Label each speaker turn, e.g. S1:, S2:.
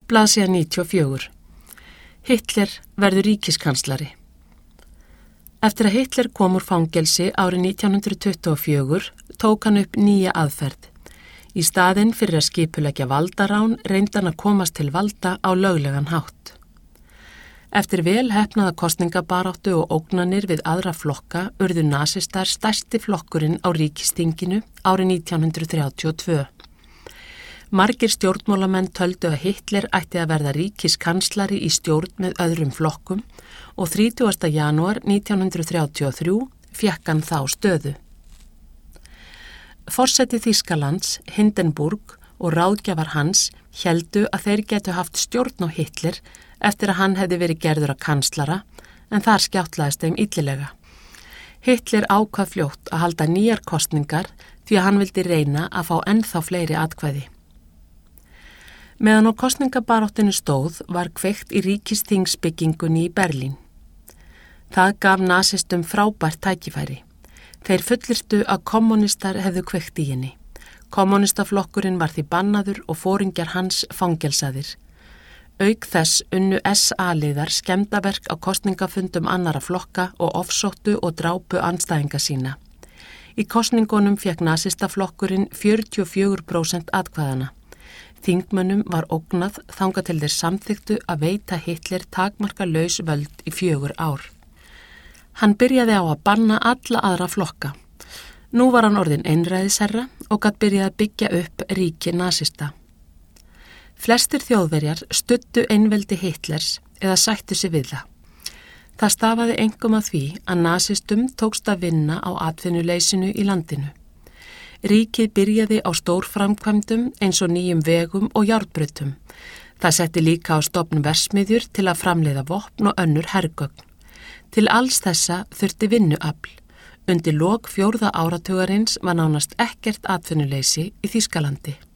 S1: Blaðsíða 94. Hitler verður ríkiskanslari. Eftir að Hitler kom úr fangelsi árið 1924 tók hann upp nýja aðferð. Í staðinn fyrir að skipuleggja valdarán reyndi hann að komast til valda á löglegan hátt. Eftir vel heppnaða kosningabaráttu og ógnanir við aðra flokka urðu nasistar stærsti flokkurinn á ríkisþinginu árið 1932. Margir stjórnmálamenn töldu að Hitler ætti að verða ríkiskanslari í stjórn með öðrum flokkum og 30. janúar 1933 fékk hann þá stöðu. Forseti Þýskalands, Hindenburg og ráðgjafar hans héldu að þeir getu haft stjórn á Hitler eftir að hann hefði verið gerður að kanslara, en þar skjáttlaðist þeim illilega. Hitler ákvað fljótt að halda nýjar kosningar því að hann vildi reyna að fá ennþá fleiri atkvæði. Meðan á kosningabaráttinu stóð var kveikt í ríkisþingsbyggingunni í Berlín. Það gaf nasistum frábært tækifæri. Þeir fullyrtu að kommunistar hefðu kveikt í henni. Kommunistaflokkurinn var því bannaður og foringjar hans fangelsaðir. Auk þess unnu SA-liðar skemmdarverk á kosningafundum annara flokka og ofsóttu og drápu andstæðinga sína. Í kosningunum fékk nasistaflokkurinn 44% atkvæðana. Þingmönnum var ógnað þangað til þeir samþyktu að veita Hitler takmarkalaus völd í 4 ár. Hann byrjaði á að banna alla aðra flokka. Nú var hann orðinn einræðisherra og gat byrjaði að byggja upp ríki nasista. Flestir þjóðverjar studdu einveldi Hitlers eða sættu sig við það. Það stafaði einkum að því að nasistum tókst að vinna á atvinnuleysinu í landinu. Ríkið byrjaði á stórframkvæmdum eins og nýjum vegum og járnbrautum. Það setti líka á stofn verksmiðjur til að framleiða vopn og önnur hergögn. Til alls þessa þurfti vinnuafl. Undir lok 4. áratugarins var nánast ekkert atvinnuleysi í Þýskalandi.